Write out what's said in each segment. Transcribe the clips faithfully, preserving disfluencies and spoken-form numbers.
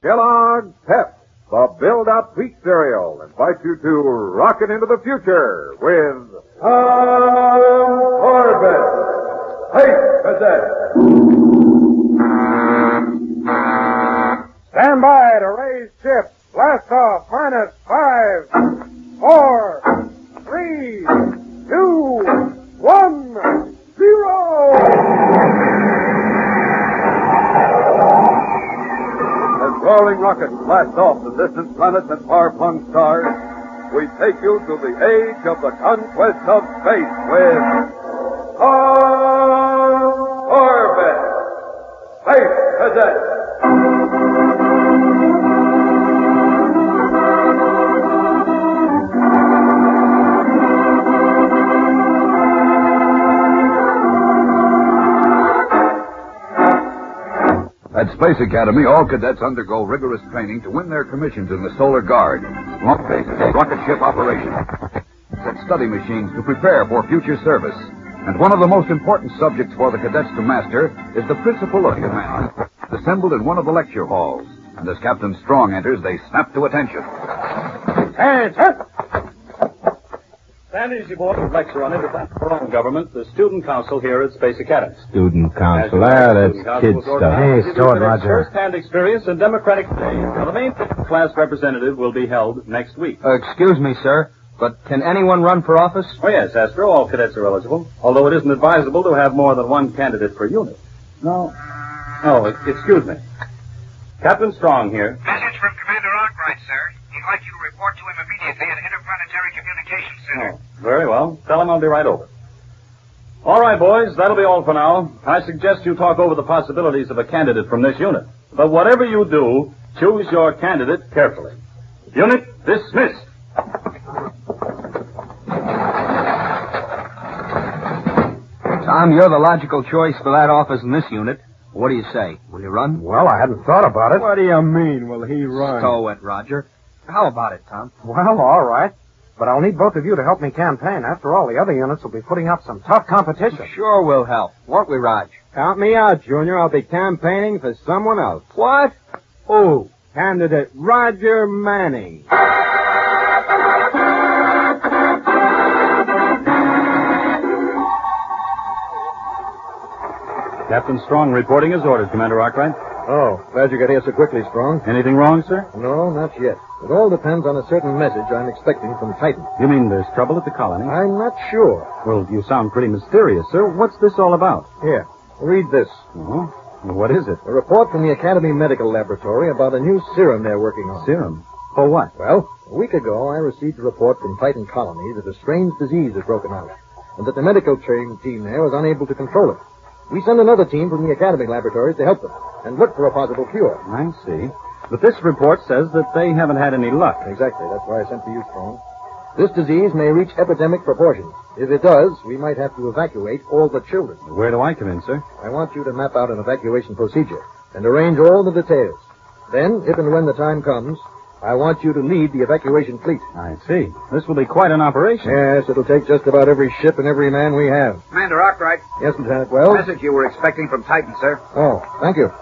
Kellogg's Pep, the build-up wheat cereal, invites you to rocket into the future with Tom Corbett, Space Cadet. Stand by to raise ship. Blast off. Minus five, four, three, two, one, zero. As roaring rockets blast off the distant planets and far-flung stars, we take you to the age of the conquest of space with Tom Corbett, Space Cadet. At Space Academy, all cadets undergo rigorous training to win their commissions in the Solar Guard, rocket ship operations, set study machines to prepare for future service. And one of the most important subjects for the cadets to master is the principle of command, assembled in one of the lecture halls. And as Captain Strong enters, they snap to attention. Attention! Stand easy, boy. Lecture on interplanetary government, the Student Council here at Space Academy. Student Council, ah, that's kid stuff. Hey, Stuart, Roger. First-hand experience in democratic day. Now, the main class representative will be held next week. Uh, excuse me, sir, but can anyone run for office? Oh, yes, Astro. All cadets are eligible, although it isn't advisable to have more than one candidate per unit. No. Oh, excuse me. Captain Strong here. Message from Commander Arkwright, sir. He'd like you to report to him immediately at Interplanetary Communications Center. Oh, very well. Tell him I'll be right over. All right, boys, that'll be all for now. I suggest you talk over the possibilities of a candidate from this unit. But whatever you do, choose your candidate carefully. Unit dismissed. Tom, you're the logical choice for that office in this unit. What do you say? Will you run? Well, I hadn't thought about it. What do you mean, will he run? Stow it, Roger. How about it, Tom? Well, all right. But I'll need both of you to help me campaign. After all, the other units will be putting up some tough competition. Sure we'll help. Won't we, Raj? Count me out, Junior. I'll be campaigning for someone else. What? Oh, candidate Roger Manning. Captain Strong reporting his orders, Commander Arkwright. Oh, glad you got here so quickly, Strong. Anything wrong, sir? No, not yet. It all depends on a certain message I'm expecting from Titan. You mean there's trouble at the colony? I'm not sure. Well, you sound pretty mysterious, sir. What's this all about? Here, read this. Oh, well, what is it? A report from the Academy Medical Laboratory about a new serum they're working on. Serum? For what? Well, a week ago I received a report from Titan Colony that a strange disease had broken out, and that the medical trained team there was unable to control it. We sent another team from the Academy laboratories to help them and look for a possible cure. I see. But this report says that they haven't had any luck. Exactly. That's why I sent for you, Strong. This disease may reach epidemic proportions. If it does, we might have to evacuate all the children. Where do I come in, sir? I want you to map out an evacuation procedure and arrange all the details. Then, if and when the time comes, I want you to lead the evacuation fleet. I see. This will be quite an operation. Yes, it'll take just about every ship and every man we have. Commander Arkwright. Yes, Lieutenant Wells? Message you were expecting from Titan, sir. Oh, thank you.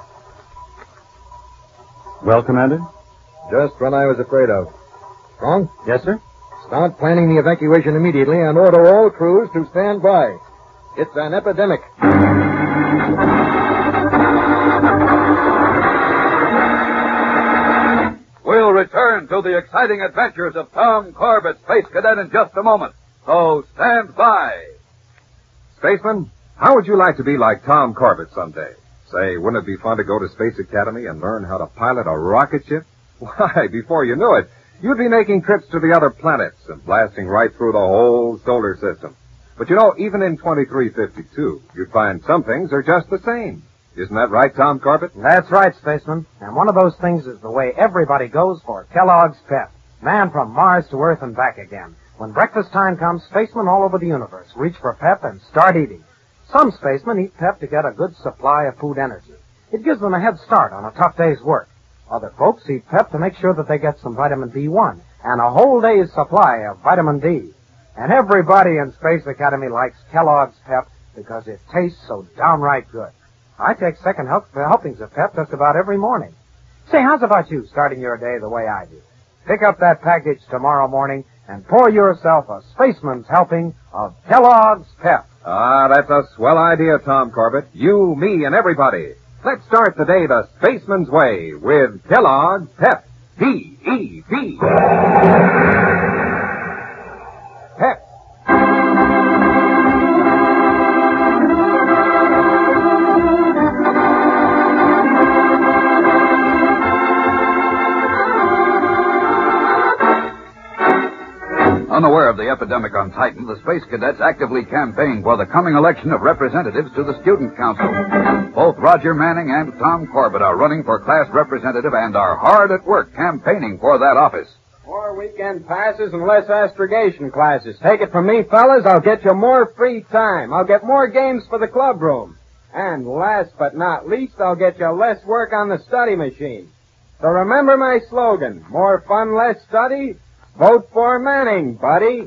Well, Commander? Just what I was afraid of. Strong? Yes, sir? Start planning the evacuation immediately and order all crews to stand by. It's an epidemic. We'll return to the exciting adventures of Tom Corbett, Space Cadet, in just a moment. So stand by. Spaceman, how would you like to be like Tom Corbett someday? Say, wouldn't it be fun to go to Space Academy and learn how to pilot a rocket ship? Why, before you knew it, you'd be making trips to the other planets and blasting right through the whole solar system. But you know, even in twenty-three fifty-two, you'd find some things are just the same. Isn't that right, Tom Corbett? That's right, Spaceman. And one of those things is the way everybody goes for Kellogg's Pep. Man from Mars to Earth and back again. When breakfast time comes, spacemen all over the universe reach for Pep and start eating. Some spacemen eat Pep to get a good supply of food energy. It gives them a head start on a tough day's work. Other folks eat Pep to make sure that they get some vitamin B one and a whole day's supply of vitamin D. And everybody in Space Academy likes Kellogg's Pep because it tastes so downright good. I take second help, helpings of Pep just about every morning. Say, how's about you starting your day the way I do? Pick up that package tomorrow morning and pour yourself a spaceman's helping of Kellogg's Pep. Ah, that's a swell idea, Tom Corbett. You, me, and everybody. Let's start the day the spaceman's way with Kellogg's Pep. P E P. Pep. Unaware of the epidemic on Titan, the Space Cadets actively campaign for the coming election of representatives to the Student Council. Both Roger Manning and Tom Corbett are running for class representative and are hard at work campaigning for that office. More weekend passes and less astrogation classes. Take it from me, fellas, I'll get you more free time. I'll get more games for the club room. And last but not least, I'll get you less work on the study machine. So remember my slogan, more fun, less study. Vote for Manning, buddy.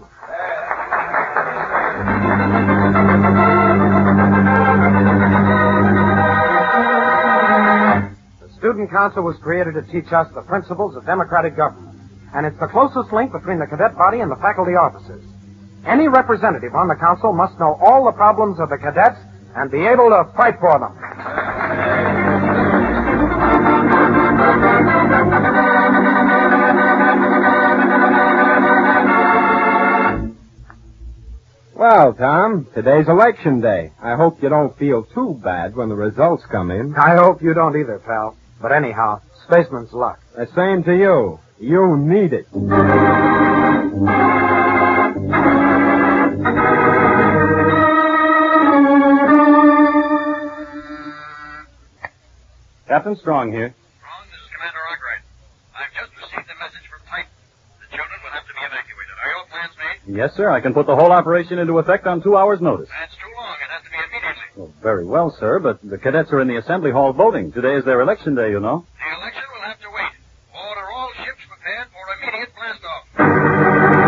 The Student Council was created to teach us the principles of democratic government, and it's the closest link between the cadet body and the faculty officers. Any representative on the council must know all the problems of the cadets and be able to fight for them. Well, Tom, today's election day. I hope you don't feel too bad when the results come in. I hope you don't either, pal. But anyhow, spaceman's luck. The same to you. You need it. Captain Strong here. Strong, this is Commander Arkwright. I've just received a message from Titan. The children will have to be evacuated. Are your plans made? Yes, sir. I can put the whole operation into effect on two hours' notice. That's too long. It has to be immediately. Well, very well, sir, but the cadets are in the assembly hall voting. Today is their election day, you know. The election will have to wait. Order all ships prepared for immediate blast-off.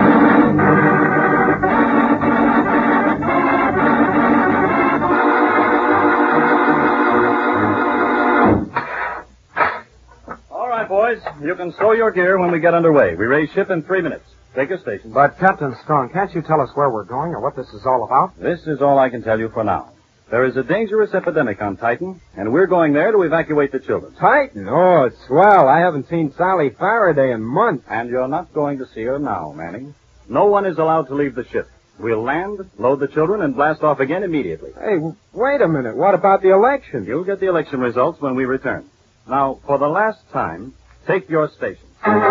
All right, boys. You can stow your gear when we get underway. We raise ship in three minutes. Take your stations. But, Captain Strong, can't you tell us where we're going or what this is all about? This is all I can tell you for now. There is a dangerous epidemic on Titan, and we're going there to evacuate the children. Titan? Oh, swell. I haven't seen Sally Faraday in months. And you're not going to see her now, Manning. No one is allowed to leave the ship. We'll land, load the children, and blast off again immediately. Hey, w- wait a minute. What about the election? You'll get the election results when we return. Now, for the last time, take your stations.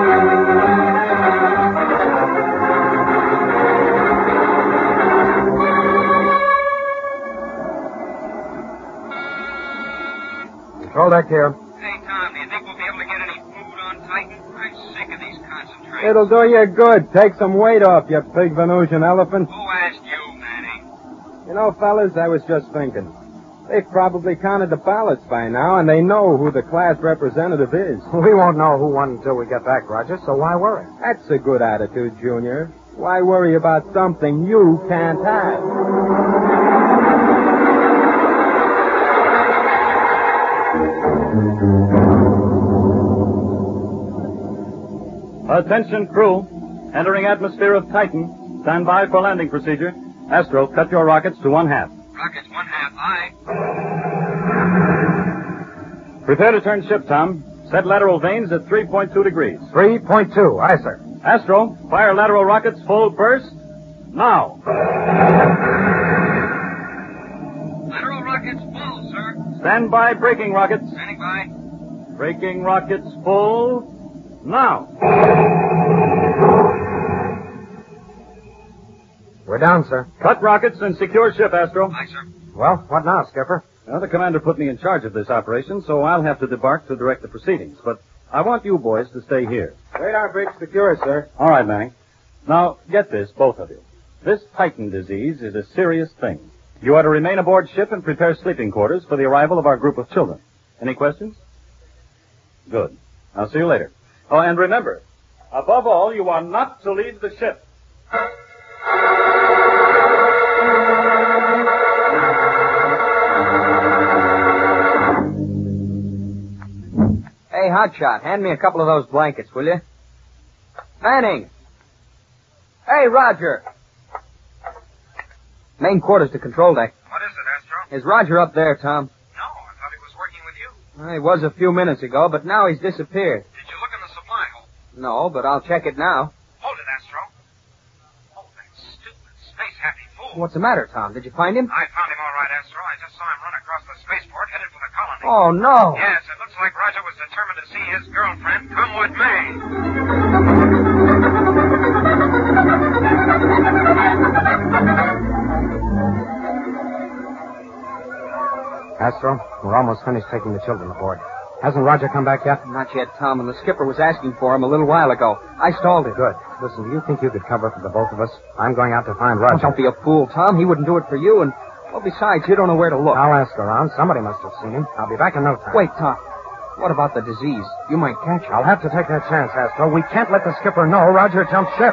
Control deck here. Hey, Tom, do you think we'll be able to get any food on Titan? I'm sick of these concentrates. It'll do you good. Take some weight off, you big Venusian elephant. Who asked you, Manning? You know, fellas, I was just thinking. They've probably counted the ballots by now, and they know who the class representative is. We won't know who won until we get back, Roger, so why worry? That's a good attitude, Junior. Why worry about something you can't have? Attention, crew. Entering atmosphere of Titan. Stand by for landing procedure. Astro, cut your rockets to one half. Rockets one half, aye. Prepare to turn ship, Tom. Set lateral vanes at three point two degrees. three point two, aye, sir. Astro, fire lateral rockets full burst. Now. Lateral rockets full, sir. Stand by braking rockets. Standing by. Braking rockets full. Now. We're down, sir. Cut rockets and secure ship, Astro. Aye, sir. Well, what now, Skipper? Now, the commander put me in charge of this operation, so I'll have to debark to direct the proceedings. But I want you boys to stay here. Radar bridge secure, sir. All right, Manning. Now, get this, both of you. This Titan disease is a serious thing. You are to remain aboard ship and prepare sleeping quarters for the arrival of our group of children. Any questions? Good. I'll see you later. Oh, and remember, above all, you are not to leave the ship. Hey, Hotshot, hand me a couple of those blankets, will you? Manning! Hey, Roger! Main quarters to control deck. What is it, Astro? Is Roger up there, Tom? No, I thought he was working with you. Well, he was a few minutes ago, but now he's disappeared. Did you look in the supply hole? No, but I'll check it now. Hold it, Astro. Oh, that stupid space-happy fool. What's the matter, Tom? Did you find him? I found him all right, Astro. I just saw him run across the spaceport headed for the colony. Oh, no. Yes, it looks like Roger was determined to see his girlfriend come what may. Astro, we're almost finished taking the children aboard. Hasn't Roger come back yet? Not yet, Tom, and the skipper was asking for him a little while ago. I stalled it. Good. Listen, do you think you could cover for the both of us? I'm going out to find Roger. Oh, don't be a fool, Tom. He wouldn't do it for you, and, well, besides, you don't know where to look. I'll ask around. Somebody must have seen him. I'll be back in no time. Wait, Tom. What about the disease? You might catch it. I'll have to take that chance, Astro. We can't let the skipper know Roger jumped ship.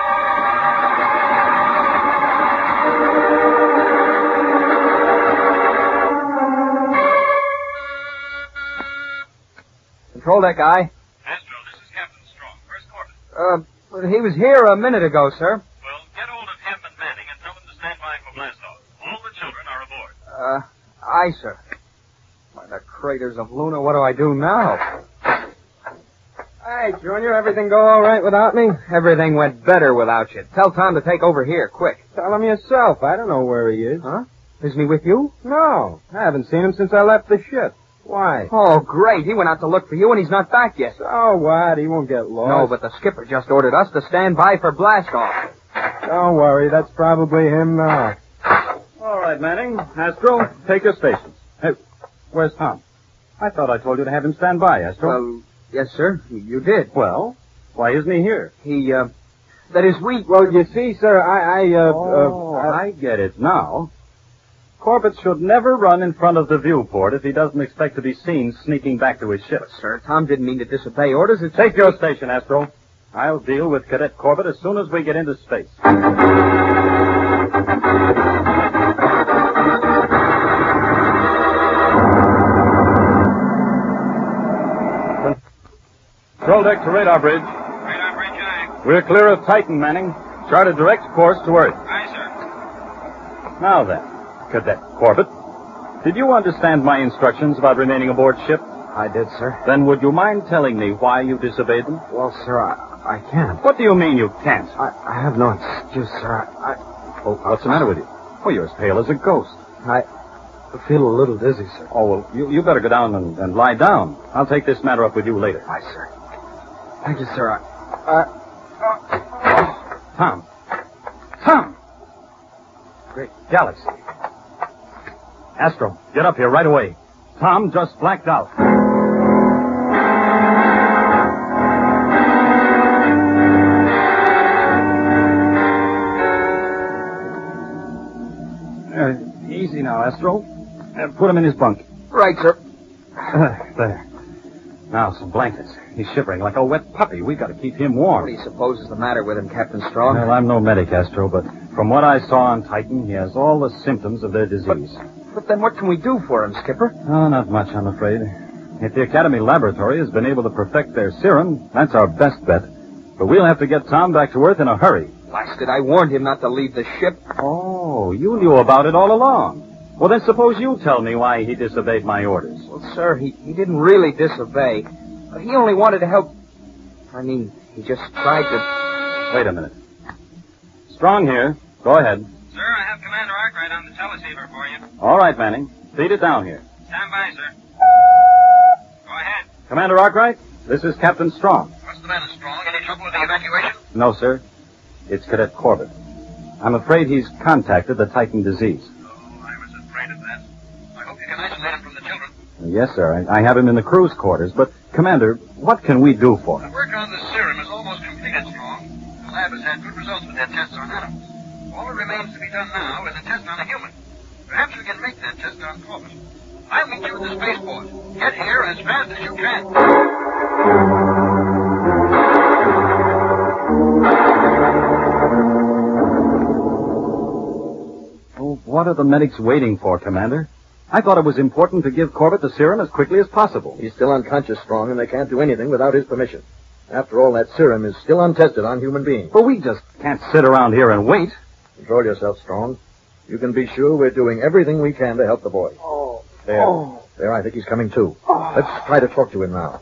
Control deck, guy. Astro, this is Captain Strong. Where's Corbett? Uh, he was here a minute ago, sir. Well, get hold of him and Manning and tell them to stand by for blastoff. All the children are aboard. Uh, aye, sir. By the craters of Luna, what do I do now? Hey, Junior, everything go all right without me? Everything went better without you. Tell Tom to take over here, quick. Tell him yourself. I don't know where he is. Huh? Isn't he with you? No, I haven't seen him since I left the ship. Why? Oh, great. He went out to look for you, and he's not back yet. So what? He won't get lost. No, but the skipper just ordered us to stand by for blastoff. Don't worry, that's probably him now. All right, Manning. Astro, take your stations. Hey, where's Tom? I thought I told you to have him stand by, Astro. Well, yes, sir. You did. Well, why isn't he here? He, uh, that is, we... Well, you see, sir, I, I, uh... Oh, uh I... I get it now. Corbett should never run in front of the viewport if he doesn't expect to be seen sneaking back to his ship. But, sir, Tom didn't mean to disobey orders. It's... Take your station, Astro. I'll deal with Cadet Corbett as soon as we get into space. Control deck to radar bridge. Radar bridge, aye. We're clear of Titan, Manning. Chart a direct course to Earth. Aye, sir. Now then, Cadet Corbett, did you understand my instructions about remaining aboard ship? I did, sir. Then would you mind telling me why you disobeyed them? Well, sir, I, I can't. What do you mean you can't? I, I have no excuse, sir. I, I, Oh, what's the matter with you? Oh, you're as pale as a ghost. I feel a little dizzy, sir. Oh, well, you, you better go down and, and lie down. I'll take this matter up with you later. Aye, sir. Thank you, sir. I, Uh, Tom. Tom! Great galaxy. Astro, get up here right away. Tom just blacked out. Uh, easy now, Astro. Uh, put him in his bunk. Right, sir. Uh, there. Now, some blankets. He's shivering like a wet puppy. We've got to keep him warm. What do you suppose is the matter with him, Captain Strong? Well, I'm no medic, Astro, but from what I saw on Titan, he has all the symptoms of their disease. But then what can we do for him, Skipper? Oh, not much, I'm afraid. If the Academy Laboratory has been able to perfect their serum, that's our best bet. But we'll have to get Tom back to Earth in a hurry. Blasted, I warned him not to leave the ship. Oh, you knew about it all along. Well, then suppose you tell me why he disobeyed my orders. Well, sir, he, he didn't really disobey. He only wanted to help. I mean, he just tried to... Wait a minute. Strong here. Go ahead. Sir, I have Commander Arkwright on the teleceiver for you. All right, Manning. Feed it down here. Stand by, sir. Go ahead. Commander Arkwright, this is Captain Strong. What's the matter, Strong? Any trouble with the evacuation? No, sir. It's Cadet Corbett. I'm afraid he's contacted the Titan disease. Oh, I was afraid of that. I hope you can isolate him from the children. Yes, sir. I, I have him in the crew's quarters. But, Commander, what can we do for The him? work on the serum is almost completed, Strong. The lab has had good results with their tests on animals. All that remains to be done now is a test on a human. Perhaps we can make that test on Corbett. I'll meet you at the spaceport. Get here as fast as you can. Oh, what are the medics waiting for, Commander? I thought it was important to give Corbett the serum as quickly as possible. He's still unconscious, Strong, and they can't do anything without his permission. After all, that serum is still untested on human beings. But we just can't sit around here and wait. Control yourself, Strong. You can be sure we're doing everything we can to help the boy. Oh. There. Oh. There, I think he's coming too. Let's try to talk to him now.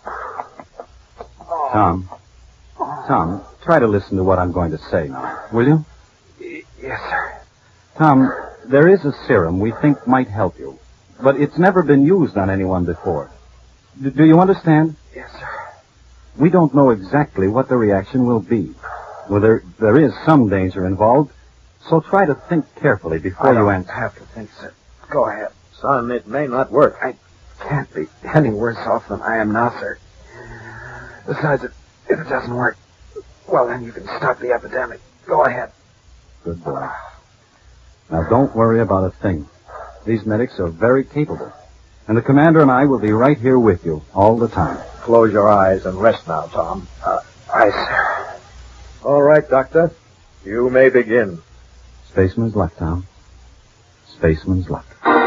Tom. Tom, try to listen to what I'm going to say now, will you? Yes, sir. Tom, there is a serum we think might help you, but it's never been used on anyone before. D- do you understand? Yes, sir. We don't know exactly what the reaction will be. Well, there, there is some danger involved, so try to think carefully before I don't you answer. have to think, sir. Go ahead. Son, it may not work. I can't be any worse off than I am now, sir. Besides, if, if it doesn't work, well, then you can stop the epidemic. Go ahead. Good boy. Now, don't worry about a thing. These medics are very capable, and the commander and I will be right here with you all the time. Close your eyes and rest now, Tom. Uh, aye, sir. All right, Doctor. You may begin. Spaceman's luck, Tom. Spaceman's luck.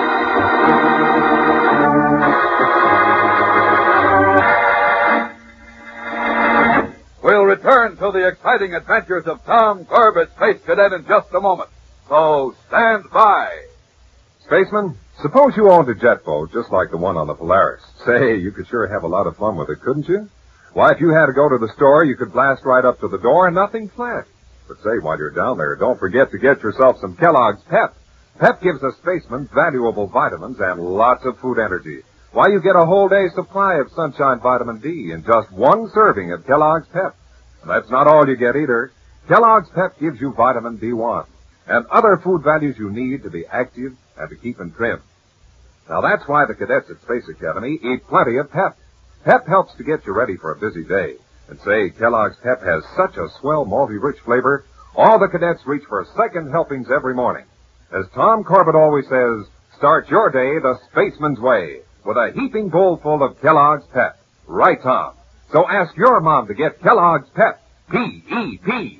We'll return to the exciting adventures of Tom Corbett, Space Cadet, in just a moment. So stand by. Spaceman, suppose you owned a jet boat just like the one on the Polaris. Say, you could sure have a lot of fun with it, couldn't you? Why, if you had to go to the store, you could blast right up to the door and nothing flashed. But say, while you're down there, don't forget to get yourself some Kellogg's Pep. Pep gives a spaceman valuable vitamins and lots of food energy. Why, you get a whole day's supply of sunshine vitamin D in just one serving of Kellogg's Pep. And that's not all you get either. Kellogg's Pep gives you vitamin B one and other food values you need to be active and to keep in trim. Now, that's why the cadets at Space Academy eat plenty of Pep. Pep helps to get you ready for a busy day. And say, Kellogg's Pep has such a swell, malty-rich flavor, all the cadets reach for second helpings every morning. As Tom Corbett always says, start your day the spaceman's way with a heaping bowl full of Kellogg's Pep. Right, Tom? So ask your mom to get Kellogg's Pep. P E P.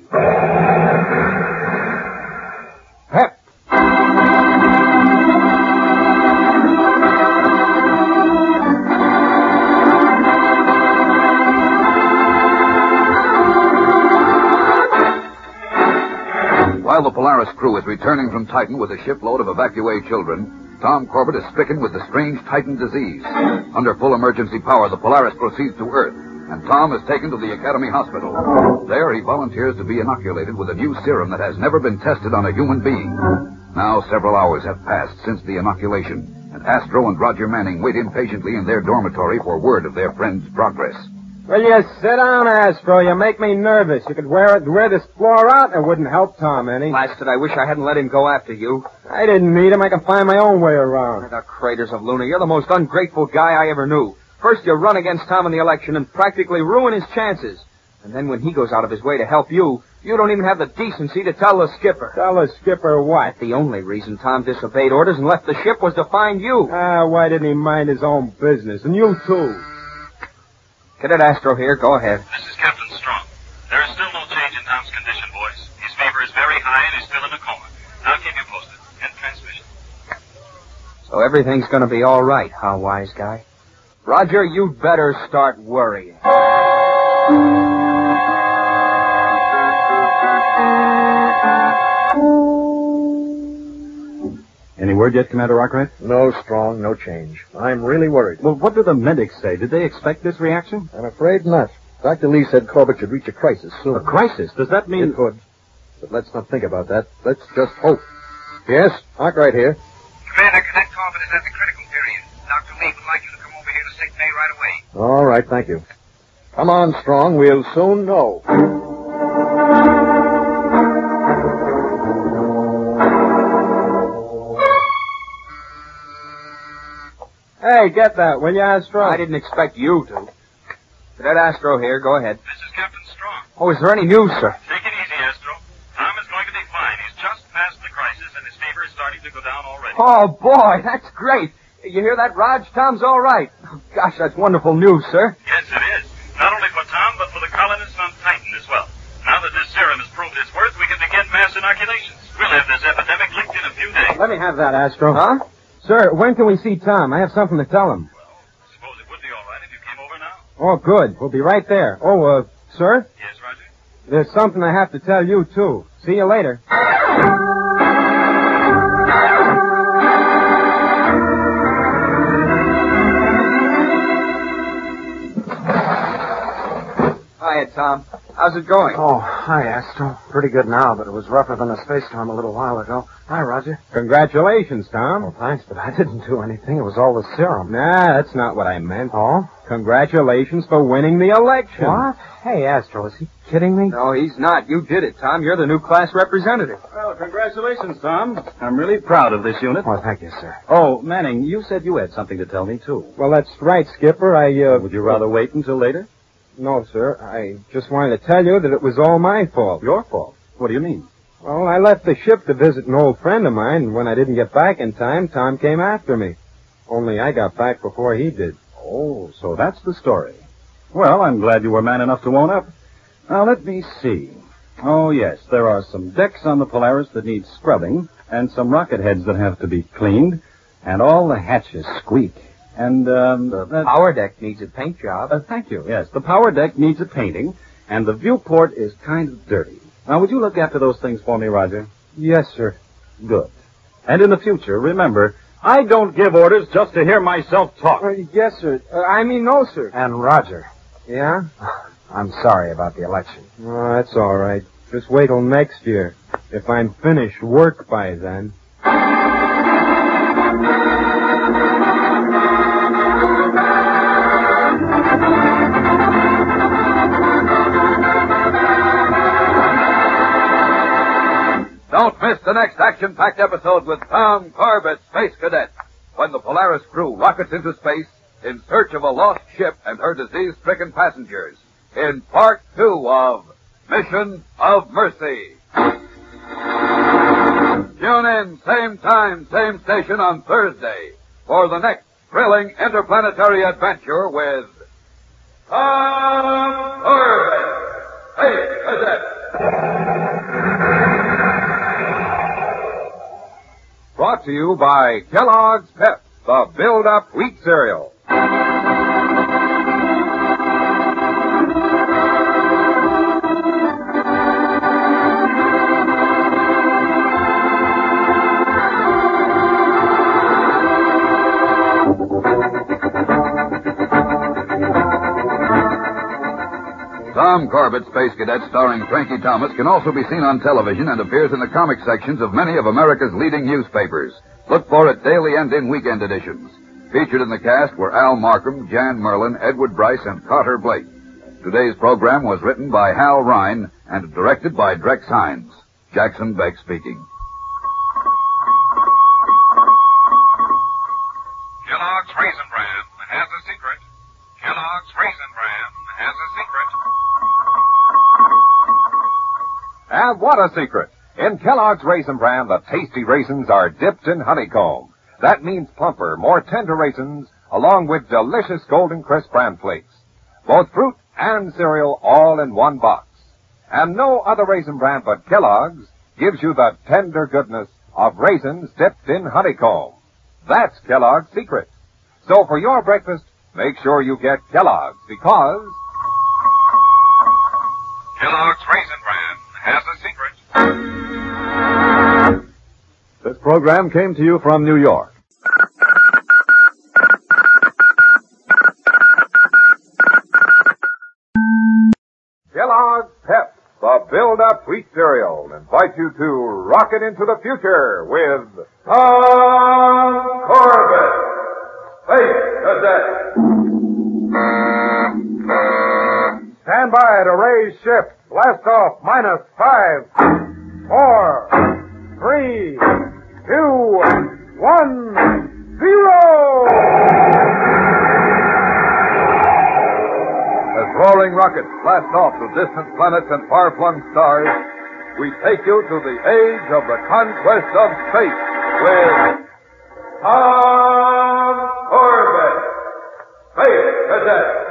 Pep. While the Polaris crew is returning from Titan with a shipload of evacuee children, Tom Corbett is stricken with the strange Titan disease. Under full emergency power, the Polaris proceeds to Earth, and Tom is taken to the Academy Hospital. There, he volunteers to be inoculated with a new serum that has never been tested on a human being. Now, several hours have passed since the inoculation, and Astro and Roger Manning wait impatiently in their dormitory for word of their friend's progress. Will you sit down, Astro? You make me nervous. You could wear it, wear this floor out, and it wouldn't help Tom any. Blasted, I wish I hadn't let him go after you. I didn't need him. I can find my own way around. The craters of Luna, you're the most ungrateful guy I ever knew. First you run against Tom in the election and practically ruin his chances. And then when he goes out of his way to help you, you don't even have the decency to tell the skipper. Tell the skipper what? The only reason Tom disobeyed orders and left the ship was to find you. Ah, why didn't he mind his own business? And you, too. Cadet Astro here. Go ahead. This is Captain Strong. There is still no change in Tom's condition, boys. His fever is very high and he's still in a coma. I'll keep you posted. End transmission. So everything's gonna be all right, huh, wise guy? Roger, you'd better start worrying. Any word yet, Commander Arkwright? No, Strong, no change. I'm really worried. Well, what do the medics say? Did they expect this reaction? I'm afraid not. Doctor Lee said Corbett should reach a crisis soon. A crisis? Does that mean... It could. But let's not think about that. Let's just hope. Yes, Arkwright here. Commander, Cadet Corbett is at the critical period. Doctor Lee would like you to come over here to sick bay right away. All right, thank you. Come on, Strong. We'll soon know. Hey, get that, will you, Astro? I didn't expect you to. Cadet Astro here. Go ahead. This is Captain Strong. Oh, is there any news, sir? Take it easy, Astro. Tom is going to be fine. He's just past the crisis, and his fever is starting to go down already. Oh, boy, that's great. You hear that, Raj? Tom's all right. Oh, gosh, that's wonderful news, sir. Yes, it is. Not only for Tom, but for the colonists on Titan as well. Now that this serum has proved its worth, we can begin mass inoculations. We'll have this epidemic licked in a few days. Let me have that, Astro. Huh? Sir, when can we see Tom? I have something to tell him. Well, I suppose it would be all right if you came over now. Oh, good. We'll be right there. Oh, uh, sir? Yes, Roger? There's something I have to tell you, too. See you later. Hiya, Tom. How's it going? Oh, hi, Astro. Pretty good now, but it was rougher than a space storm a little while ago. Hi, Roger. Congratulations, Tom. Well, thanks, but I didn't do anything. It was all the serum. Nah, that's not what I meant. Oh? Congratulations for winning the election. What? Hey, Astro, is he kidding me? No, he's not. You did it, Tom. You're the new class representative. Well, congratulations, Tom. I'm really proud of this unit. Oh, thank you, sir. Oh, Manning, you said you had something to tell me, too. Well, that's right, Skipper. I, uh... Would you rather wait until later? No, sir. I just wanted to tell you that it was all my fault. Your fault? What do you mean? Well, I left the ship to visit an old friend of mine, and when I didn't get back in time, Tom came after me. Only I got back before he did. Oh, so that's the story. Well, I'm glad you were man enough to own up. Now, let me see. Oh, yes, there are some decks on the Polaris that need scrubbing, and some rocket heads that have to be cleaned, and all the hatches squeak. And, um... The power deck needs a paint job. Uh, thank you, yes. The power deck needs a painting, and the viewport is kind of dirty. Now, would you look after those things for me, Roger? Yes, sir. Good. And in the future, remember, I don't give orders just to hear myself talk. Uh, yes, sir. Uh, I mean, no, sir. And Roger, Yeah? I'm sorry about the election. Oh, that's all right. Just wait till next year. If I'm finished work by then. Don't miss the next action-packed episode with Tom Corbett, Space Cadet, when the Polaris crew rockets into space in search of a lost ship and her disease-stricken passengers in part two of Mission of Mercy. Tune in, same time, same station on Thursday for the next thrilling interplanetary adventure with Tom Corbett, Space Cadet. Brought to you by Kellogg's Pep, the build-up wheat cereal. Tom Corbett, Space Cadet, starring Frankie Thomas, can also be seen on television and appears in the comic sections of many of America's leading newspapers. Look for it daily and in weekend editions. Featured in the cast were Al Markham, Jan Merlin, Edward Bryce, and Carter Blake. Today's program was written by Hal Rine and directed by Drex Hines. Jackson Beck speaking. Kellogg's Raisin Bran has a secret. Kellogg's Raisin Bran has a secret. And what a secret! In Kellogg's Raisin Bran, the tasty raisins are dipped in honeycomb. That means plumper, more tender raisins, along with delicious golden crisp bran flakes. Both fruit and cereal all in one box. And no other Raisin Bran but Kellogg's gives you the tender goodness of raisins dipped in honeycomb. That's Kellogg's secret. So for your breakfast, make sure you get Kellogg's, because Kellogg's Raisin Bran has a secret. this program came to you from New York. Kellogg's Pep, the build-up wheat cereal, invite you to rocket into the future with Tom Corbett, Space Cadet. Stand by to raise ship. Blast off minus five, four, three, two, one, zero! As roaring rockets blast off to distant planets and far-flung stars, we take you to the age of the conquest of space with Tom Corbett, Space Cadet.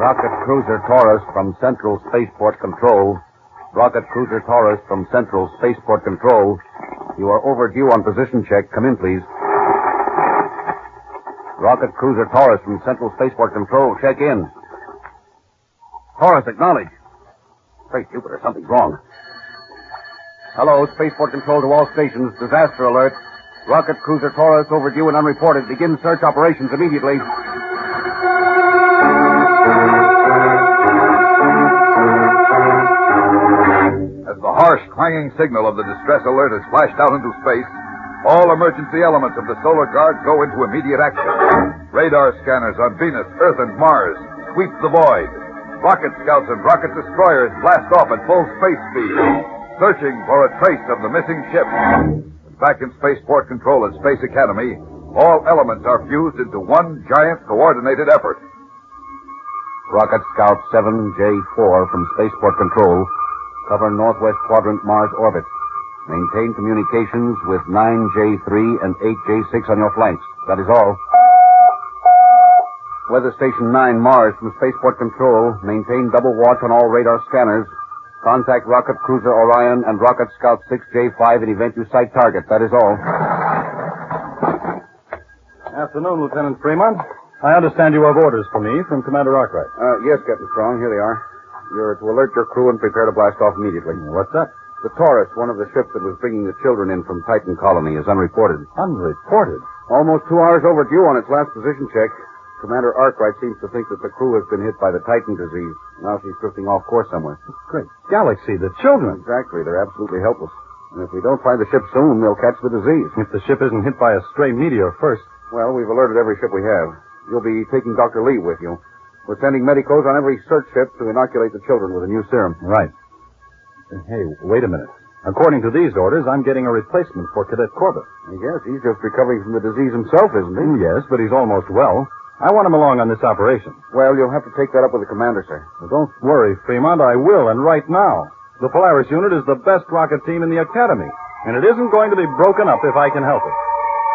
Rocket Cruiser Taurus from Central Spaceport Control. Rocket Cruiser Taurus from Central Spaceport Control. You are overdue on position check. Come in, please. Rocket Cruiser Taurus from Central Spaceport Control. Check in. Taurus, acknowledge. Great Jupiter, something's wrong. Hello, Spaceport Control to all stations. Disaster alert. Rocket Cruiser Taurus overdue and unreported. Begin search operations immediately. As the harsh, clanging signal of the distress alert is flashed out into space, all emergency elements of the Solar Guard go into immediate action. Radar scanners on Venus, Earth, and Mars sweep the void. Rocket scouts and rocket destroyers blast off at full space speed, searching for a trace of the missing ship. Back in Spaceport Control at Space Academy, all elements are fused into one giant coordinated effort. Rocket Scout seven J four from Spaceport Control. Cover northwest quadrant Mars orbit. Maintain communications with nine J three and eight J six on your flanks. That is all. Weather Station nine Mars from Spaceport Control. Maintain double watch on all radar scanners. Contact Rocket Cruiser Orion and Rocket Scout six J five in event you sight target. That is all. Afternoon, Lieutenant Fremont. I understand you have orders for me from Commander Arkwright. Uh, yes, Captain Strong. Here they are. You're to alert your crew and prepare to blast off immediately. What's that? The Taurus, one of the ships that was bringing the children in from Titan Colony, is unreported. Unreported? Almost two hours overdue on its last position check. Commander Arkwright seems to think that the crew has been hit by the Titan disease. Now she's drifting off course somewhere. Great galaxy, the children. Exactly. They're absolutely helpless. And if we don't find the ship soon, they'll catch the disease. If the ship isn't hit by a stray meteor first. Well, we've alerted every ship we have. You'll be taking Doctor Lee with you. We're sending medicos on every search ship to inoculate the children with a new serum. Right. Hey, wait a minute. According to these orders, I'm getting a replacement for Cadet Corbett. I guess he's just recovering from the disease himself, isn't he? Yes, but he's almost well. I want him along on this operation. Well, you'll have to take that up with the commander, sir. Well, don't worry, Fremont. I will, and right now. The Polaris unit is the best rocket team in the Academy, and it isn't going to be broken up if I can help it.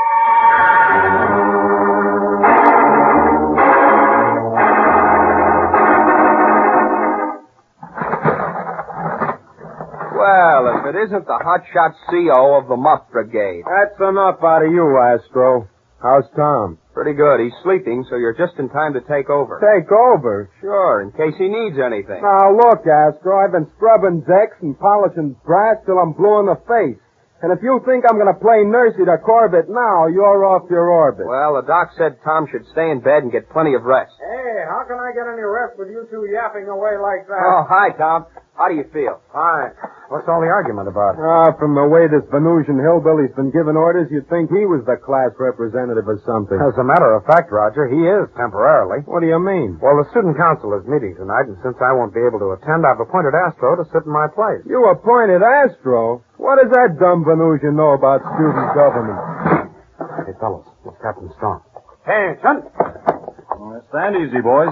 Well, if it isn't the hotshot C O of the Muff Brigade. That's enough out of you, Astro. How's Tom? Pretty good. He's sleeping, so you're just in time to take over. Take over? Sure, in case he needs anything. Now, look, Astro, I've been scrubbing decks and polishing brass till I'm blue in the face. And if you think I'm going to play nursey to Corbett now, you're off your orbit. Well, the doc said Tom should stay in bed and get plenty of rest. Hey, how can I get any rest with you two yapping away like that? Oh, hi, Tom. How do you feel? Fine. What's all the argument about? Ah, from the way this Venusian hillbilly's been giving orders, you'd think he was the class representative or something. As a matter of fact, Roger, he is temporarily. What do you mean? Well, the student council is meeting tonight, and since I won't be able to attend, I've appointed Astro to sit in my place. You appointed Astro? What does that dumb Venusian know about student government? Hey, fellas, it's Captain Strong. Attention! Well, stand easy, boys.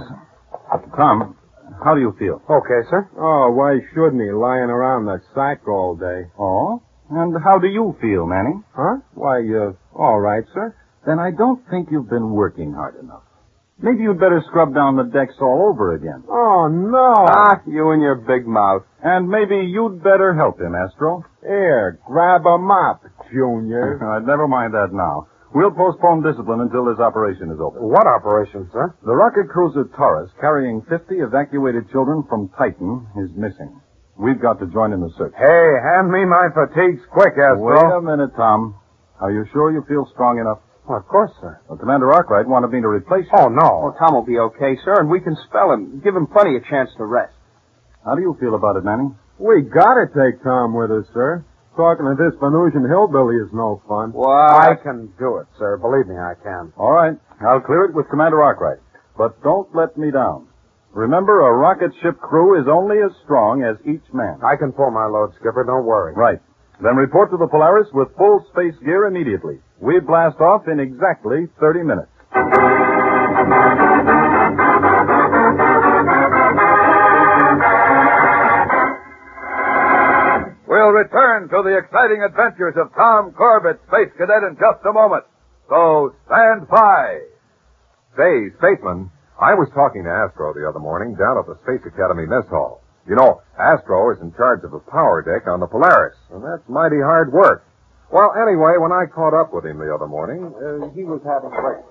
Tom, how do you feel? Okay, sir. Oh, why shouldn't he, lying around the sack all day? Oh? And how do you feel, Manning? Huh? Why, uh, all right, sir. Then I don't think you've been working hard enough. Maybe you'd better scrub down the decks all over again. Oh, no. Ah, you and your big mouth. And maybe you'd better help him, Astro. Here, grab a mop, Junior. Uh, never mind that now. We'll postpone discipline until this operation is over. What operation, sir? The rocket cruiser Taurus, carrying fifty evacuated children from Titan, is missing. We've got to join in the search. Hey, hand me my fatigues quick, Astro. Wait a minute, Tom. Are you sure you feel strong enough? Well, of course, sir. Well, Commander Arkwright wanted me to replace you. Oh, no. Oh, Tom will be okay, sir, and we can spell him. Give him plenty of chance to rest. How do you feel about it, Manning? We gotta take Tom with us, sir. Talking to this Venusian hillbilly is no fun. What? I can do it, sir. Believe me, I can. All right. I'll clear it with Commander Arkwright. But don't let me down. Remember, a rocket ship crew is only as strong as each man. I can pull my load, Skipper. Don't worry. Right. Then report to the Polaris with full space gear immediately. We blast off in exactly thirty minutes. We'll return to the exciting adventures of Tom Corbett, Space Cadet, in just a moment. So stand by. Say, Spaceman, I was talking to Astro the other morning down at the Space Academy mess hall. You know, Astro is in charge of the power deck on the Polaris, and that's mighty hard work. Well, anyway, when I caught up with him the other morning, uh, he was having breakfast.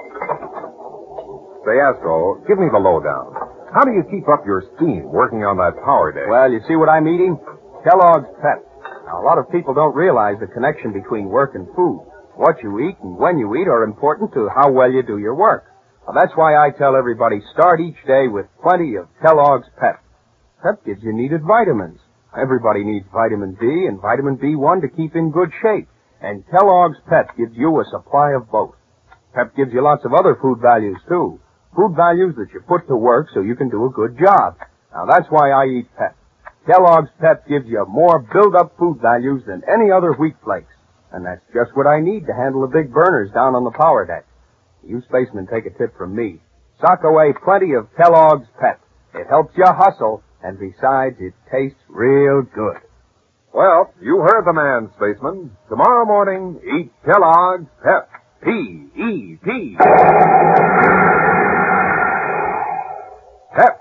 Say, Astro, give me the lowdown. How do you keep up your steam working on that power deck? Well, you see what I'm eating? Kellogg's Pep. Now, a lot of people don't realize the connection between work and food. What you eat and when you eat are important to how well you do your work. Well, that's why I tell everybody start each day with plenty of Kellogg's Pep. Pep gives you needed vitamins. Everybody needs vitamin D and vitamin B one to keep in good shape. And Kellogg's Pep gives you a supply of both. Pep gives you lots of other food values, too. Food values that you put to work so you can do a good job. Now, that's why I eat Pep. Kellogg's Pep gives you more build-up food values than any other wheat flakes. And that's just what I need to handle the big burners down on the power deck. You spacemen take a tip from me. Sock away plenty of Kellogg's Pep. It helps you hustle, and besides, it tastes real good. Well, you heard the man, spaceman. Tomorrow morning, eat Kellogg's Pep. P E P. Pep.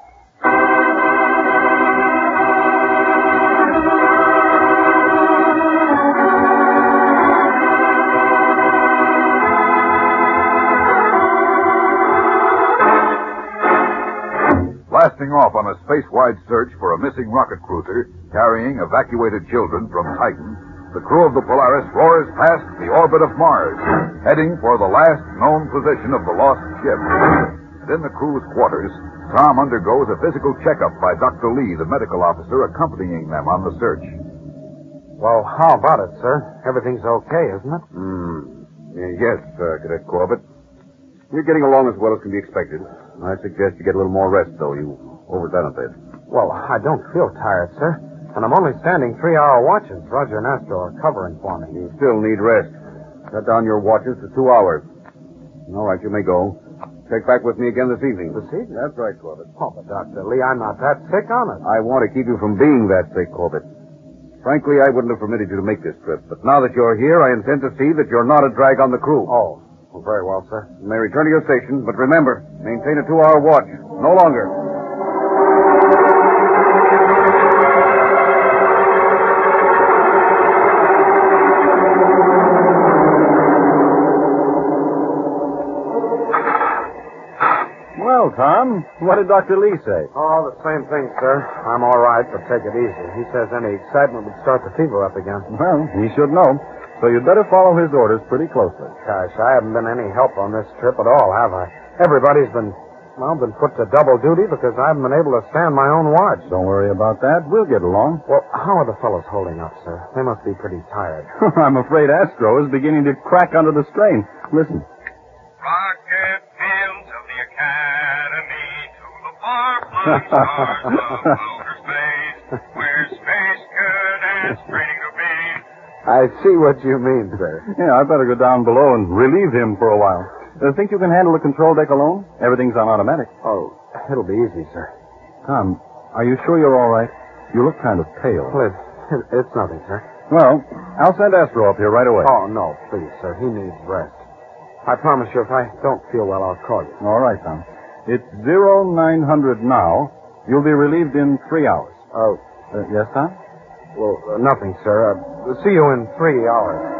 Blasting off on a space-wide search for a missing rocket cruiser carrying evacuated children from Titan, the crew of the Polaris roars past the orbit of Mars, heading for the last known position of the lost ship. And in the crew's quarters, Tom undergoes a physical checkup by Doctor Lee, the medical officer accompanying them on the search. Well, how about it, sir? Everything's okay, isn't it? Hmm. Yes, uh, Cadet Corbett. You're getting along as well as can be expected. I suggest you get a little more rest, though. You overdone it a bit. Well, I don't feel tired, sir. And I'm only standing three-hour watches. Roger and Astro are covering for me. You still need rest. Cut down your watches to two hours. All right, you may go. Check back with me again this evening. This evening? That's right, Corbett. Oh, but Doctor Lee, I'm not that sick, honest. I want to keep you from being that sick, Corbett. Frankly, I wouldn't have permitted you to make this trip. But now that you're here, I intend to see that you're not a drag on the crew. Oh, well, very well, sir. You may return to your station, but remember, maintain a two-hour watch. No longer. Well, Tom, what did Doctor Lee say? Oh, the same thing, sir. I'm all right, but take it easy. He says any excitement would start the fever up again. Well, he should know. So you'd better follow his orders pretty closely. Gosh, I haven't been any help on this trip at all, have I? Everybody's been, well, been put to double duty because I haven't been able to stand my own watch. Don't worry about that. We'll get along. Well, how are the fellows holding up, sir? They must be pretty tired. I'm afraid Astro is beginning to crack under the strain. Listen. Rocket fields of the Academy to the far-flung stars of outer space, where space cadets training to be. I see what you mean, sir. Yeah, I better go down below and relieve him for a while. Uh, think you can handle the control deck alone? Everything's on automatic. Oh, it'll be easy, sir. Tom, are you sure you're all right? You look kind of pale. Well, it's, it's nothing, sir. Well, I'll send Astro up here right away. Oh, no, please, sir. He needs rest. I promise you, if I don't feel well, I'll call you. All right, Tom. It's zero nine hundred now. You'll be relieved in three hours. Oh. Uh, yes, Tom? Well, uh, nothing, sir. Uh, see you in three hours.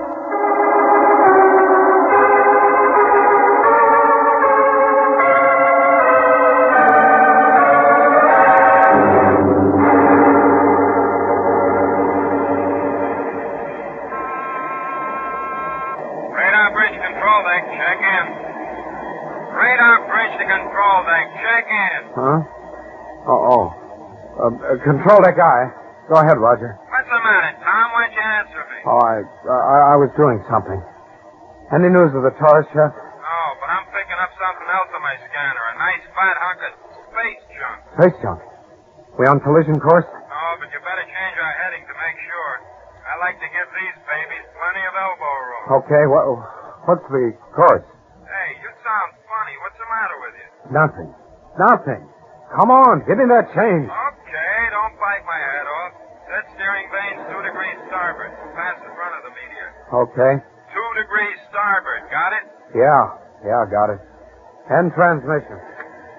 Radar bridge control deck, check in. Radar bridge to control deck, check in. Huh? Oh, oh. Uh, uh, control deck guy. Go ahead, Roger. What's the matter, Tom? Why'd you answer me? Oh, I, I, I was doing something. Any news of the Taurus, Chef? No, but I'm picking up something else on my scanner. A nice fat hunk of space junk. Space junk. We on collision course? No, but you better change our heading to make sure. I like to give these babies plenty of elbow room. Okay, what, what's the course? Hey, you sound funny. What's the matter with you? Nothing. Nothing. Come on, give me that change. Okay, don't bite my head off. Set steering vanes two degrees starboard. Past the front of the meteor. Okay. Two degrees starboard. Got it? Yeah, yeah, got it. End transmission.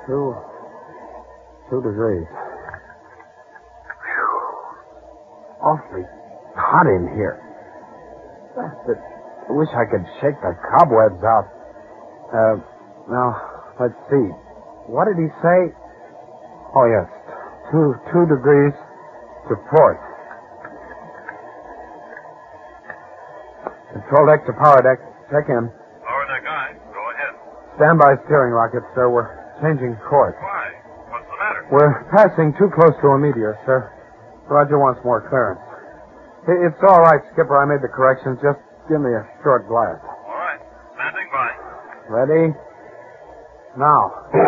Two. Two degrees. Whew. Awfully hot in here. But I wish I could shake the cobwebs out. Uh, now, let's see. What did he say? Oh, yes. Two, two degrees to port. Control deck to power deck. Check in. Lower deck aye. Go ahead. Standby steering rocket, sir. We're changing course. Why? What's the matter? We're passing too close to a meteor, sir. Roger wants more clearance. I- It's all right, Skipper. I made the corrections. Just give me a short blast. All right. Standing by. Ready? Now.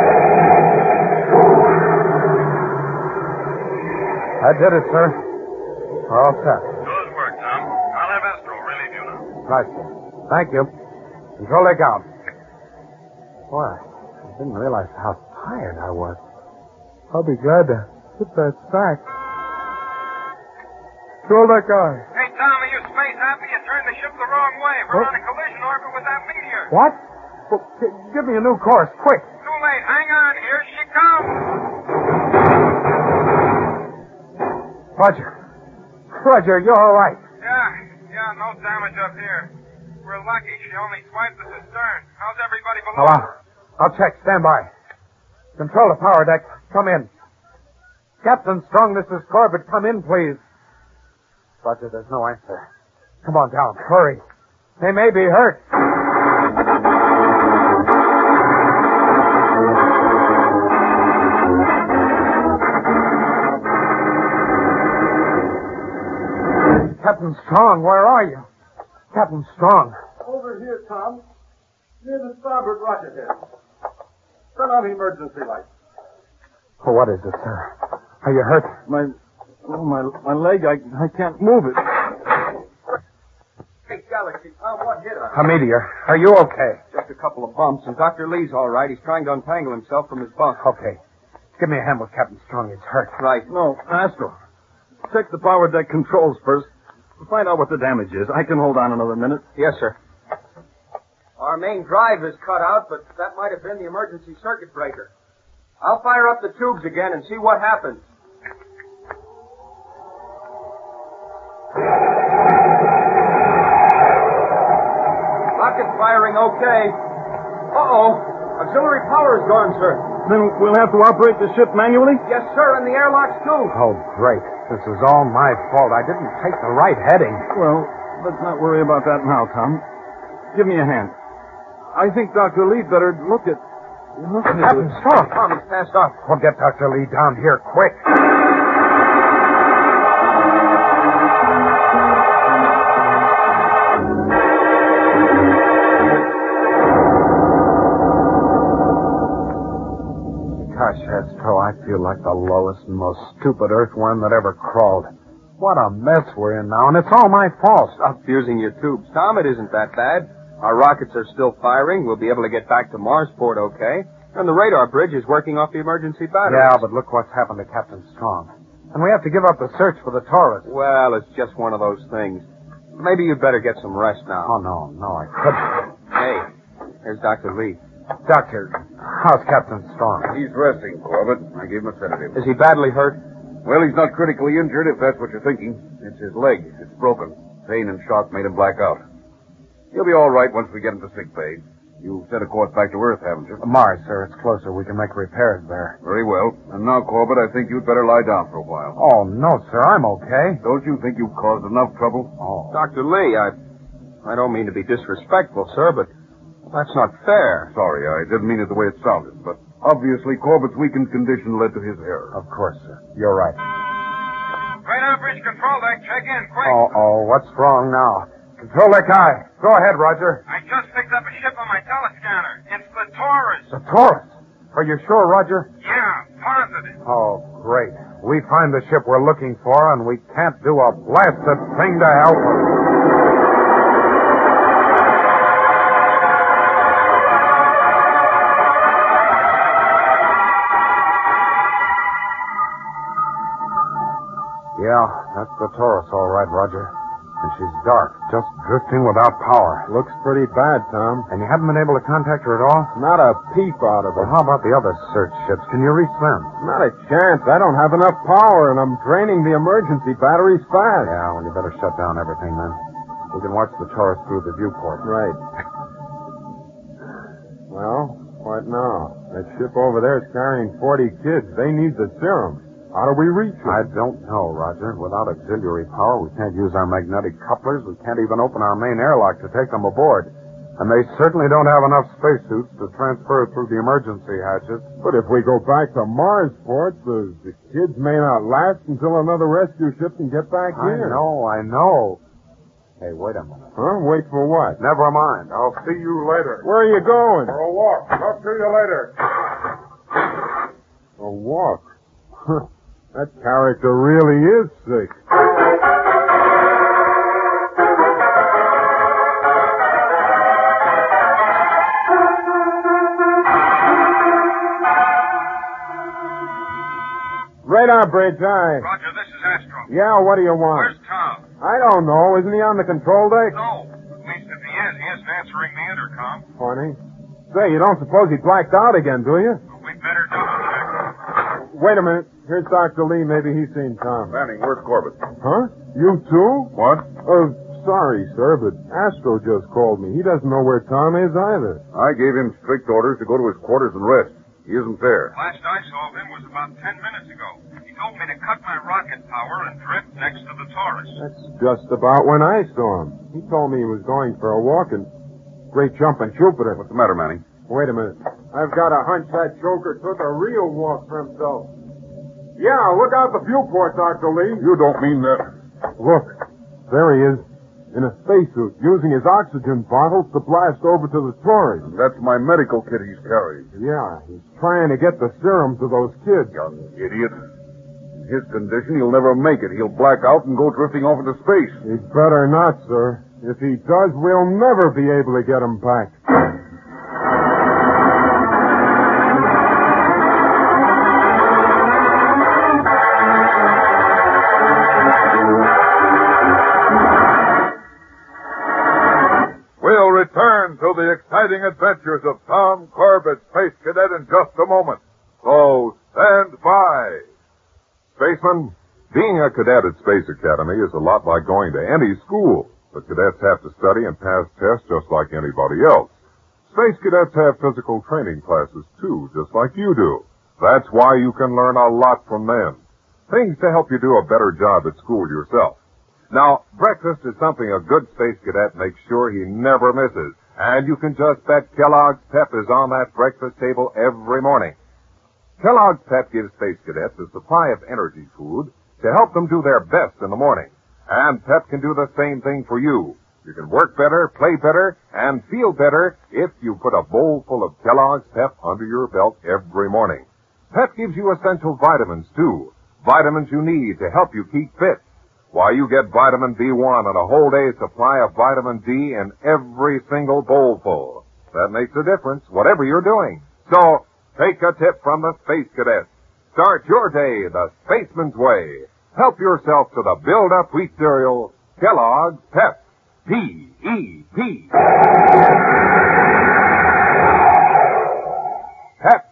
That did it, sir. We're all set. Good work, Tom. I'll have Astro relieve you now. Right, sir. Thank you. Control deck out. Boy, I didn't realize how tired I was. I'll be glad to hit that sack. Control deck out. Hey, Tom, are you space happy? You turned the ship the wrong way. We're on a collision orbit with that meteor. What? Well, g- give me a new course, quick. Too late. Hang on. Here she comes. Roger. Roger, you're all right. Yeah, yeah, no damage up here. We're lucky she only swiped the cistern. How's everybody below? Oh, I'll, I'll check. Stand by. Control the power deck. Come in. Captain Strong, this is Corbett. Come in, please. Roger, there's no answer. Come on down. Hurry. They may be hurt. Captain Strong, where are you? Captain Strong. Over here, Tom. Near the starboard rocket head. Turn on the emergency light. Oh, what is it, sir? Are you hurt? My, oh, my, my leg, I, I can't move it. Hey, Galaxy, Tom, what hit us? A meteor. Are you okay? Just a couple of bumps, and Doctor Lee's all right. He's trying to untangle himself from his bunk. Okay. Give me a hand with Captain Strong. He's hurt. Right. No, Astro. Check the power deck controls first. Find out what the damage is. I can hold on another minute. Yes, sir. Our main drive is cut out, but that might have been the emergency circuit breaker. I'll fire up the tubes again and see what happens. Rocket's firing okay. Uh-oh. Auxiliary power is gone, sir. Then we'll have to operate the ship manually? Yes, sir, and the airlocks, too. Oh, great. This is all my fault. I didn't take the right heading. Well, let's not worry about that now, Tom. Give me a hand. I think Doctor Lee better look at... Look at Captain it. Strong. Tom, he's passed off. Well, get Doctor Lee down here, quick. Gosh, Astro, I feel like the lowest and most stupid earthworm that ever crawled. What a mess we're in now, and it's all my fault. Stop fusing your tubes, Tom. It isn't that bad. Our rockets are still firing. We'll be able to get back to Marsport okay. And the radar bridge is working off the emergency batteries. Yeah, but look what's happened to Captain Strong. And we have to give up the search for the Taurus. Well, it's just one of those things. Maybe you'd better get some rest now. Oh, no, no, I couldn't. Hey, here's Doctor Lee. Doctor, how's Captain Strong? He's resting, Corbett. I gave him a sedative. Is he badly hurt? Well, he's not critically injured, if that's what you're thinking. It's his leg. It's broken. Pain and shock made him black out. He'll be all right once we get him to sick bay. You've set a course back to Earth, haven't you? Mars, sir. It's closer. We can make repairs there. Very well. And now, Corbett, I think you'd better lie down for a while. Oh, no, sir. I'm okay. Don't you think you've caused enough trouble? Oh. Doctor Lee, I... I don't mean to be disrespectful, sir, but that's not fair. Sorry, I didn't mean it the way it sounded, but obviously Corbett's weakened condition led to his error. Of course, sir. You're right. Radar bridge control deck, check in, quick. Oh, oh, what's wrong now? Control deck aye. Go ahead, Roger. I just picked up a ship on my telescanner. It's the Taurus. The Taurus. Are you sure, Roger? Yeah, positive. Oh, great. We find the ship we're looking for, and we can't do a blasted thing to help her. Yeah, that's the Taurus, all right, Roger. And she's dark, just drifting without power. Looks pretty bad, Tom. And you haven't been able to contact her at all? Not a peep out of Well, her. how about the other search ships? Can you reach them? Not a chance. I don't have enough power, and I'm draining the emergency batteries fast. Yeah, well, you better shut down everything then. We can watch the Taurus through the viewport. Right. Well, what now? That ship over there is carrying forty kids. They need the serum. How do we reach them? I don't know, Roger. Without auxiliary power, we can't use our magnetic couplers. We can't even open our main airlock to take them aboard. And they certainly don't have enough spacesuits to transfer through the emergency hatches. But if we go back to Marsport, the, the kids may not last until another rescue ship can get back I here. know, I know. Hey, wait a minute. Huh? Wait for what? Never mind. I'll see you later. Where are you going? For a walk. Talk to you later. A walk? That character really is sick. Radar bridge, aye. Roger, this is Astro. Yeah, what do you want? Where's Tom? I don't know. Isn't he on the control deck? No. At least if he is, he isn't answering the intercom. Funny. Say, you don't suppose he blacked out again, do you? We better double check. Wait a minute. Here's Doctor Lee. Maybe he's seen Tom. Manning, where's Corbett? Huh? You too? What? Oh, sorry, sir, but Astro just called me. He doesn't know where Tom is either. I gave him strict orders to go to his quarters and rest. He isn't there. Last I saw of him was about ten minutes ago. He told me to cut my rocket power and drift next to the Taurus. That's just about when I saw him. He told me he was going for a walk and great jump in Jupiter. What's the matter, Manning? Wait a minute. I've got a hunch that joker took a real walk for himself. Yeah, look out the viewport, Doctor Lee. You don't mean that. Look, there he is, in a spacesuit, using his oxygen bottles to blast over to the Taurus. That's my medical kit he's carrying. Yeah, he's trying to get the serum to those kids. Young idiot. In his condition, he'll never make it. He'll black out and go drifting off into space. He'd better not, sir. If he does, we'll never be able to get him back. We'll return to the exciting adventures of Tom Corbett, Space Cadet, in just a moment. So, stand by. Spaceman, being a cadet at Space Academy is a lot like going to any school. The cadets have to study and pass tests just like anybody else. Space cadets have physical training classes, too, just like you do. That's why you can learn a lot from them. Things to help you do a better job at school yourself. Now, breakfast is something a good space cadet makes sure he never misses. And you can just bet Kellogg's Pep is on that breakfast table every morning. Kellogg's Pep gives space cadets a supply of energy food to help them do their best in the morning. And Pep can do the same thing for you. You can work better, play better, and feel better if you put a bowl full of Kellogg's Pep under your belt every morning. Pep gives you essential vitamins, too. Vitamins you need to help you keep fit. Why, you get vitamin B one and a whole day's supply of vitamin D in every single bowlful. That makes a difference, whatever you're doing. So, take a tip from the Space Cadets. Start your day the spaceman's way. Help yourself to the build-up wheat cereal, Kellogg's Pep. P E P. Pep.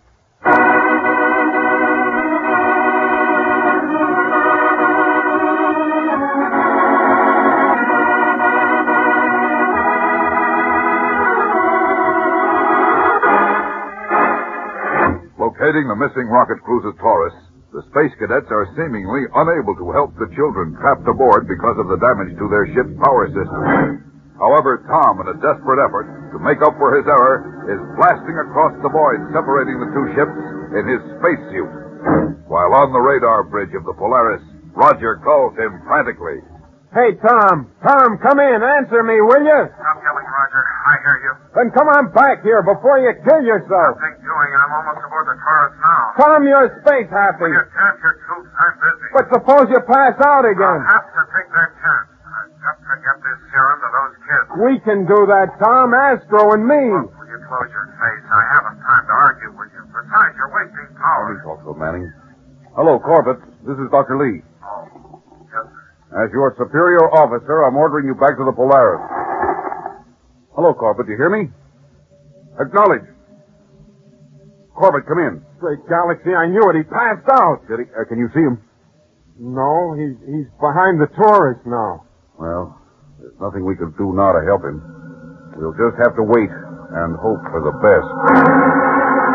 Locating the missing rocket cruiser Taurus, the Space Cadets are seemingly unable to help the children trapped aboard because of the damage to their ship's power system. However, Tom, in a desperate effort to make up for his error, is blasting across the void separating the two ships in his spacesuit. While on the radar bridge of the Polaris, Roger calls him frantically. Hey, Tom. Tom, come in. Answer me, will you? Stop yelling, Roger. I hear you. Then come on back here before you kill yourself. Nothing doing. I'm almost aboard the Taurus now. Tom, you're space happy. When you chance your troops, I'm busy. But suppose you pass out again. I'll have to take that chance. I've got to get this serum to those kids. We can do that, Tom, Astro and me. Look, will you close your face? I haven't time to argue with you. Besides, you're wasting power. Let me talk to him, Manning. Hello, Corbett. This is Doctor Lee. Oh, yes, sir. As your superior officer, I'm ordering you back to the Polaris. Hello, Corbett. Do you hear me? Acknowledge. Corbett, come in. Great galaxy, I knew it. He passed out. Did he? Uh, can you see him? No, he's, he's behind the tourist now. Well, there's nothing we can do now to help him. We'll just have to wait and hope for the best.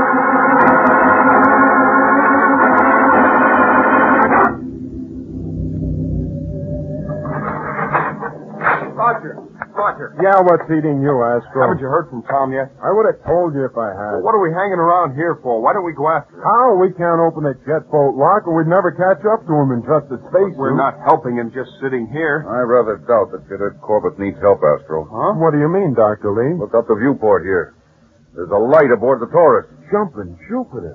Roger. Roger. Yeah, what's eating you, Astro? Haven't you heard from Tom yet? I would have told you if I had. Well, what are we hanging around here for? Why don't we go after him? How? We can't open a jet boat lock, or we'd never catch up to him in just a space We're suit. not helping him just sitting here. I rather doubt that Cadet Corbett needs help, Astro. Huh? What do you mean, Doctor Lee? Look up the viewport here. There's a light aboard the Taurus. Jumping Jupiter.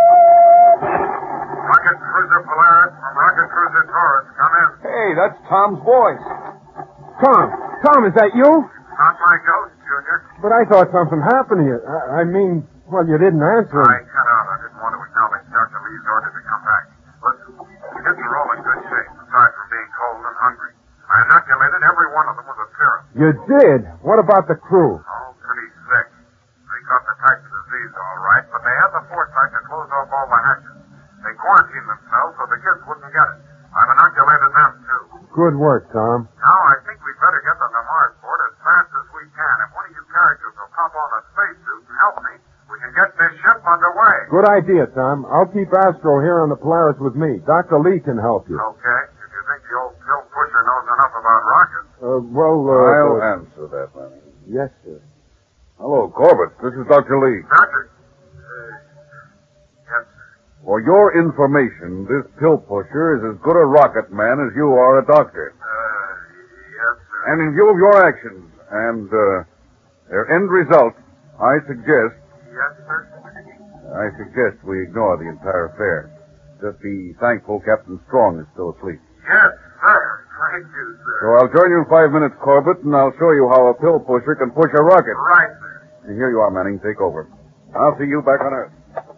Rocket Cruiser Polaris from Rocket Cruiser Taurus. Come in. Hey, that's Tom's voice. Tom! Tom, is that you? Not my ghost, Junior. But I thought something happened to you. I, I mean, well, you didn't answer him. I cut out. I didn't want to acknowledge Doctor Lee's order to come back. Listen, we didn't roll in good shape, aside from being cold and hungry. I inoculated every one of them with a serum. You did? What about the crew? Oh, pretty sick. They caught the Titan disease all right, but they had the foresight to close off all the hatches. They quarantined themselves so the kids wouldn't get it. I've inoculated them, too. Good work, Tom. Now, I think we'd better get them to Marsport as fast as we can. If one of you characters will pop on a spacesuit and help me, we can get this ship underway. Good idea, Tom. I'll keep Astro here on the Polaris with me. Doctor Lee can help you. Okay. If you think the old pill pusher knows enough about rockets. Uh, well, uh... I'll uh, answer that, Manny. Yes, sir. Hello, Corbett. This is Doctor Lee. Doctor. Uh, yes, sir. For your information, this pill pusher is as good a rocket man as you are a doctor. Uh, yes, sir. And in view of your actions and uh, their end result, I suggest... Yes, sir. I suggest we ignore the entire affair. Just be thankful Captain Strong is still asleep. Yes, sir. Thank you, sir. So I'll join you in five minutes, Corbett, and I'll show you how a pill pusher can push a rocket. Right, sir. And here you are, Manning. Take over. I'll see you back on Earth.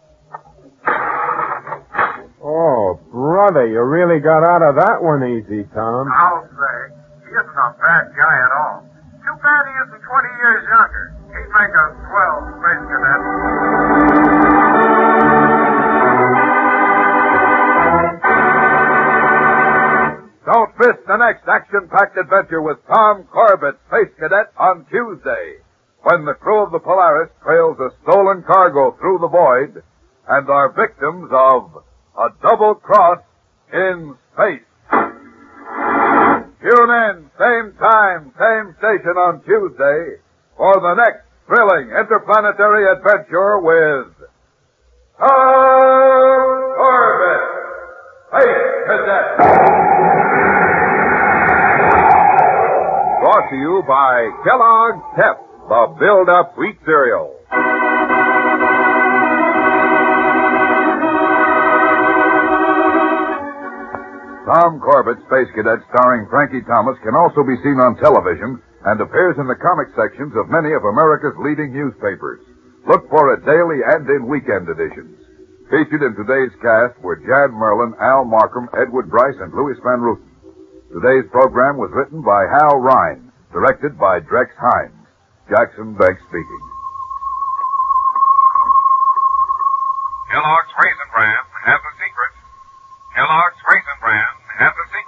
Oh, brother, you really got out of that one easy, Tom. I'll say. He isn't a bad guy at all. Too bad he isn't twenty years younger. He'd make a swell space cadet. Don't miss the next action-packed adventure with Tom Corbett, Space Cadet, on Tuesday, when the crew of the Polaris trails a stolen cargo through the void and are victims of a double cross in space. Tune in, same time, same station on Tuesday for the next thrilling interplanetary adventure with Tom Corbett, Space Cadet. Brought to you by Kellogg's Pep, the build-up wheat cereal. Tom Corbett, Space Cadet, starring Frankie Thomas, can also be seen on television and appears in the comic sections of many of America's leading newspapers. Look for it daily and in weekend editions. Featured in today's cast were Jan Merlin, Al Markham, Edward Bryce, and Louis Van Rooten. Today's program was written by Hal Rhine, directed by Drex Hines. Jackson Banks speaking. Kellogg's Raisin Bran has a secret. Kellogg's Raisin Bran has a secret.